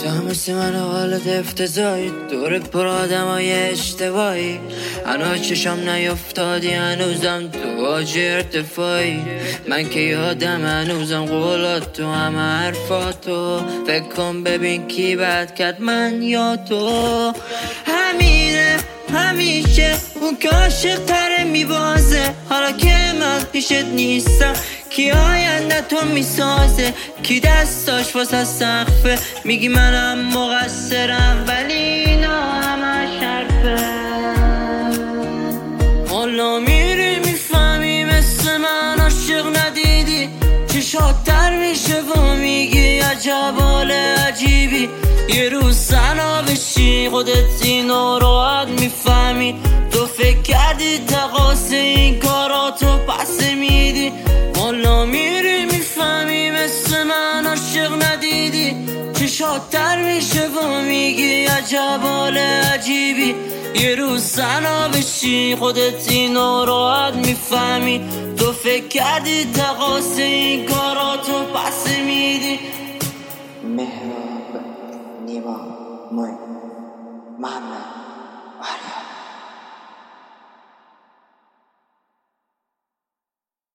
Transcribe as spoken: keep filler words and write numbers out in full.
مثل من حالت افتضایی، دور پر آدم های اشتباهی، هنو چشم نیفتادی هنوزم تو واجه ارتفاعی. من که یادم هنوزم قولات تو همه حرفاتو، فکر کن ببین کی بد کرد من یا تو. همینه همیشه اون که عاشق تره میبازه، حالا که من پیشت نیستم کی آینده تو میسازه، کی دستاش واسه سقفه میگی منم مقصرم ولی اینا همه شرفه. حالا میری میفهمی مثل من عاشق ندیدی، چشات در میشه و میگی عجب حال عجیبی. یه روز سنا بشی خودت اینو راحت میفهمی، تو فکر کردی تقاس این کاراتو پس میدی. حالا میری میفهمی مثل من عاشق ندیدی، چشات در میشه و میگی عجب حال عجیبی. یه روز سنا بشی خودت اینو راحت میفهمی، تو فکر کردی تقاس این کاراتو پس میدی. مهراب نیما موین محمد آریا